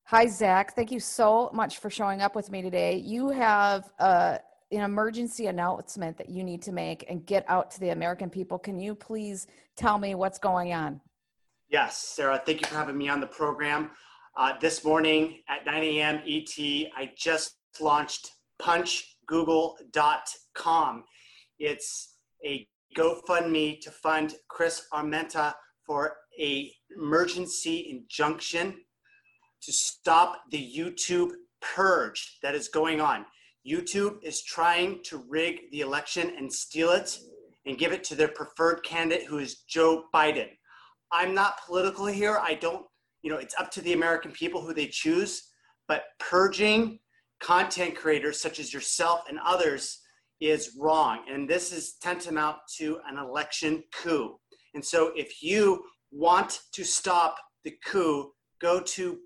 Hi, Zach. Thank you so much for showing up with me today. You have an emergency announcement that you need to make and get out to the American people. Can you please tell me what's going on? Yes, Sarah, thank you for having me on the program. This morning at 9 a.m. ET, I just launched punchgoogle.com. It's a GoFundMe to fund Chris Armenta for an emergency injunction to stop the YouTube purge that is going on. YouTube is trying to rig the election and steal it and give it to their preferred candidate, who is Joe Biden. I'm not political here. I don't, it's up to the American people who they choose, but purging content creators such as yourself and others is wrong. And this is tantamount to an election coup. And so if you want to stop the coup, go to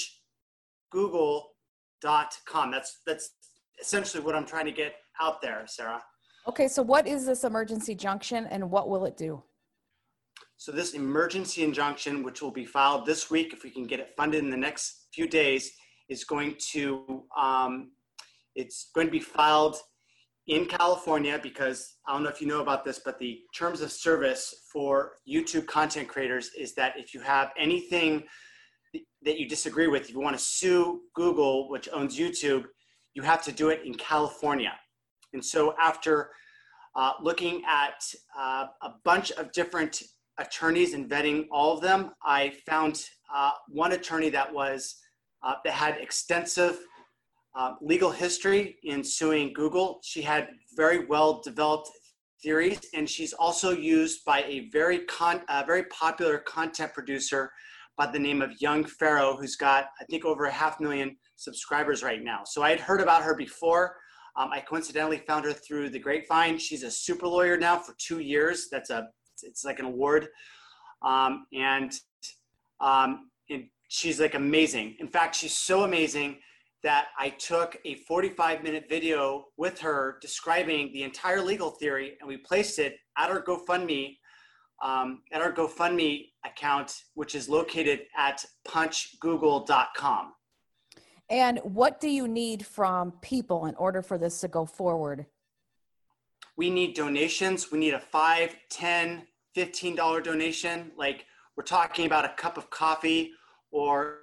punchgoogle.com. That's essentially what I'm trying to get out there, Sarah. Okay, so what is this emergency junction and what will it do? So this emergency injunction, which will be filed this week, if we can get it funded in the next few days, is going to be filed in California, because I don't know if you know about this, but the terms of service for YouTube content creators is that if you have anything that you disagree with, if you want to sue Google, which owns YouTube, you have to do it in California. And so after looking at a bunch of different attorneys and vetting all of them, I found one attorney that had extensive legal history in suing Google. She had very well developed theories, and she's also used by a very popular content producer by the name of Young Pharaoh, who's got, I think, over 500,000 subscribers right now. So I had heard about her before. I coincidentally found her through the grapevine. She's a super lawyer now for 2 years. It's like an award. And she's like amazing. In fact, she's so amazing that I took a 45-minute video with her describing the entire legal theory, and we placed it at our GoFundMe account, which is located at punchgoogle.com. And what do you need from people in order for this to go forward? We need donations. We need a $5, $10, $15 donation. Like, we're talking about a cup of coffee, or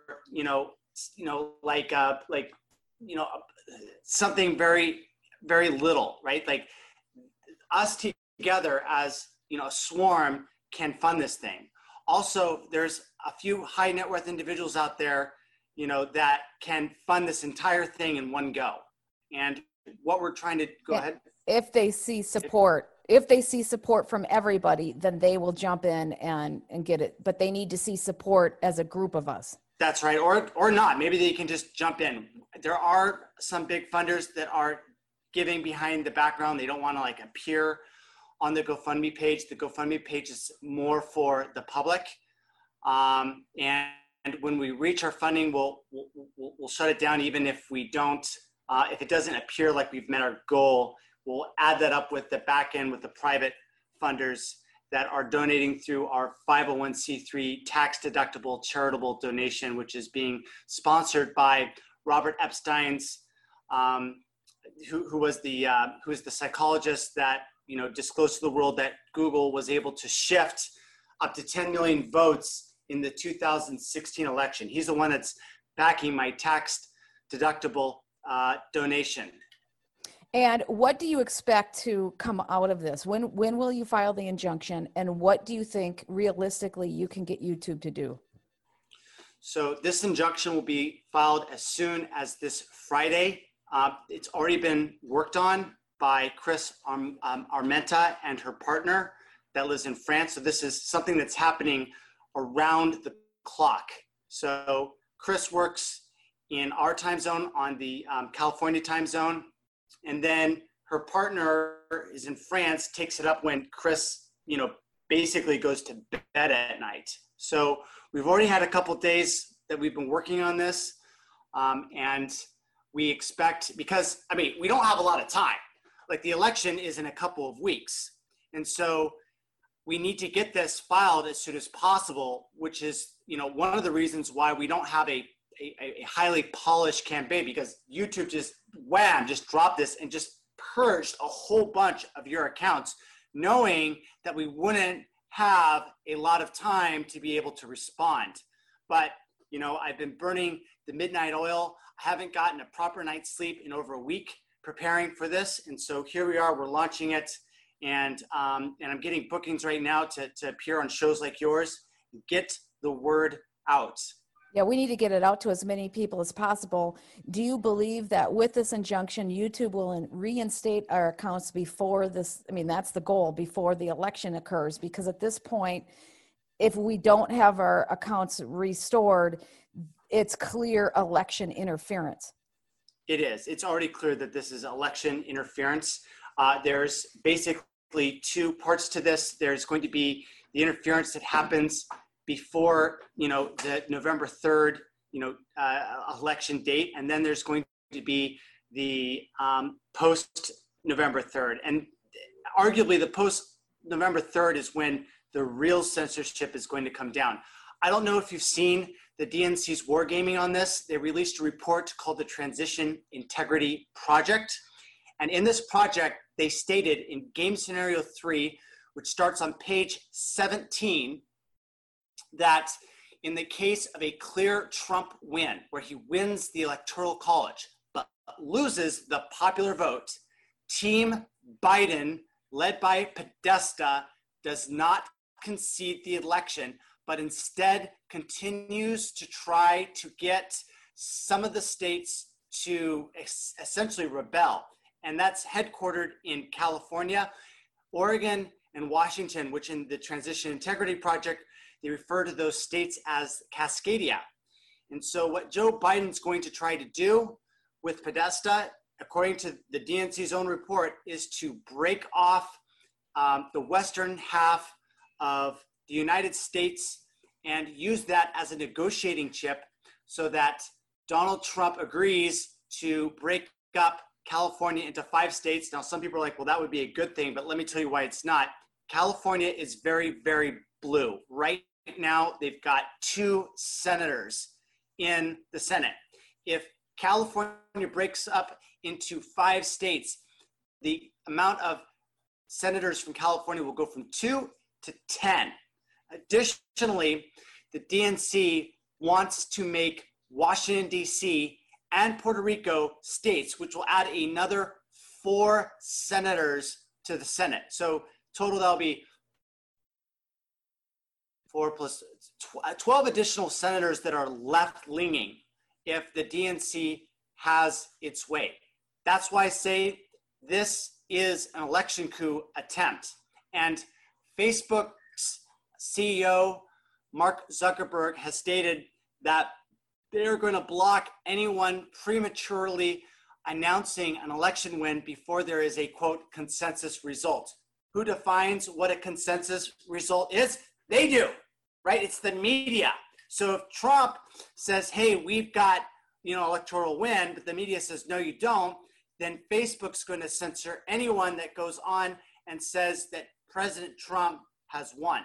something very, very little, right? Like, us together as a swarm can fund this thing. Also, there's a few high net worth individuals out there, that can fund this entire thing in one go. And what we're trying to go ahead. If they see support from everybody, then they will jump in and get it. But they need to see support as a group of us. That's right. Or not. Maybe they can just jump in. There are some big funders that are giving behind the background. They don't want to appear on the GoFundMe page. The GoFundMe page is more for the public. And when we reach our funding, we'll shut it down. Even if we don't, if it doesn't appear like we've met our goal, we'll add that up with the back end with the private funders that are donating through our 501c3 tax deductible charitable donation, which is being sponsored by Robert Epstein's, who was the psychologist that disclosed to the world that Google was able to shift up to 10 million votes in the 2016 election. He's the one that's backing my tax deductible donation. And what do you expect to come out of this? When will you file the injunction, and what do you think realistically you can get YouTube to do? So this injunction will be filed as soon as this Friday. It's already been worked on by Chris Armenta and her partner that lives in France. So this is something that's happening around the clock. So Chris works in our time zone, on the California time zone. And then her partner is in France, takes it up when Chris, basically goes to bed at night. So we've already had a couple of days that we've been working on this. And we expect, because, we don't have a lot of time. Like, the election is in a couple of weeks. And so we need to get this filed as soon as possible, which is, one of the reasons why we don't have a a highly polished campaign, because YouTube just wham, just dropped this and just purged a whole bunch of your accounts, knowing that we wouldn't have a lot of time to be able to respond. But, you know, I've been burning the midnight oil. I haven't gotten a proper night's sleep in over a week preparing for this. And so here we are, we're launching it. And I'm getting bookings right now to appear on shows like yours. Get the word out. Yeah, we need to get it out to as many people as possible. Do you believe that with this injunction, YouTube will reinstate our accounts before this? I mean, that's the goal, before the election occurs, because at this point, if we don't have our accounts restored, it's clear election interference. It is. It's already clear that this is election interference. There's basically two parts to this. There's going to be the interference that happens before, you know, the November 3rd, you know, election date. And then there's going to be the post November 3rd. And arguably the post November 3rd is when the real censorship is going to come down. I don't know if you've seen the DNC's wargaming on this. They released a report called the Transition Integrity Project. And in this project, they stated in game scenario 3, which starts on page 17, that in the case of a clear Trump win, where he wins the Electoral College, but loses the popular vote, Team Biden, led by Podesta, does not concede the election, but instead continues to try to get some of the states to essentially rebel. And that's headquartered in California, Oregon, and Washington, which in the Transition Integrity Project, they refer to those states as Cascadia. And so what Joe Biden's going to try to do with Podesta, according to the DNC's own report, is to break off the western half of the United States and use that as a negotiating chip so that Donald Trump agrees to break up California into 5 states. Now, some people are like, well, that would be a good thing, but let me tell you why it's not. California is very, very blue. Right now, they've got 2 senators in the Senate. If California breaks up into 5 states, the amount of senators from California will go from 2 to 10. Additionally, the DNC wants to make Washington, D.C. and Puerto Rico states, which will add another 4 senators to the Senate. So total, that'll be 4 plus 12 additional senators that are left-leaning if the DNC has its way. That's why I say this is an election coup attempt. And Facebook's CEO, Mark Zuckerberg, has stated that they're going to block anyone prematurely announcing an election win before there is a, quote, consensus result. Who defines what a consensus result is? They do, right? It's the media. So if Trump says, hey, we've got, you know, electoral win, but the media says, no, you don't, then Facebook's going to censor anyone that goes on and says that President Trump has won.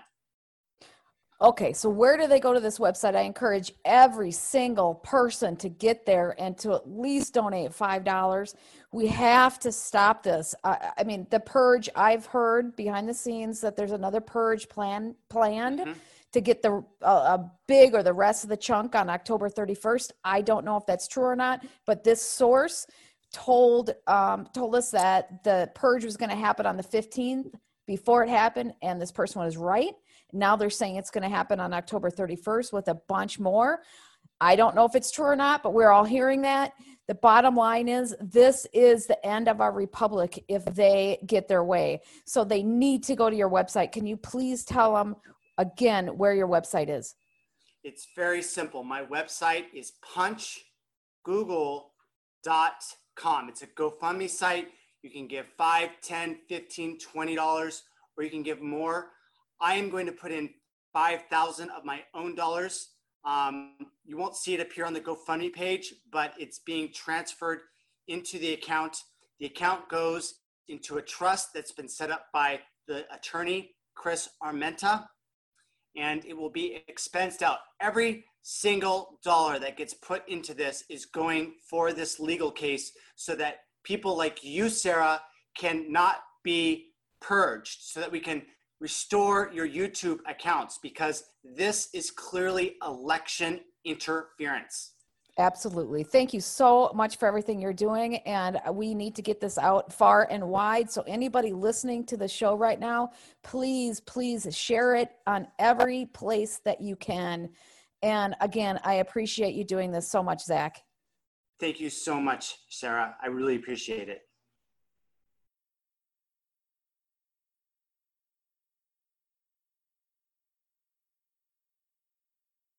Okay, so where do they go to this website? I encourage every single person to get there and to at least donate $5. We have to stop this. I mean, the purge, I've heard behind the scenes that there's another purge planned to get the big or the rest of the chunk on October 31st. I don't know if that's true or not, but this source told us that the purge was going to happen on the 15th before it happened, and this person was right. Now they're saying it's going to happen on October 31st with a bunch more. I don't know if it's true or not, but we're all hearing that. The bottom line is this is the end of our republic if they get their way. So they need to go to your website. Can you please tell them again where your website is? It's very simple. My website is punchgoogle.com. It's a GoFundMe site. You can give $5, $10, $15, $20, or you can give more. I am going to put in 5,000 of my own dollars. You won't see it appear on the GoFundMe page, but it's being transferred into the account. The account goes into a trust that's been set up by the attorney, Chris Armenta. and it will be expensed out. Every single dollar that gets put into this is going for this legal case so that people like you, Sarah, cannot be purged, so that we can restore your YouTube accounts, because this is clearly election interference. Absolutely. Thank you so much for everything you're doing. And we need to get this out far and wide. So anybody listening to the show right now, please, please share it on every place that you can. And again, I appreciate you doing this so much, Zach. Thank you so much, Sarah. I really appreciate it.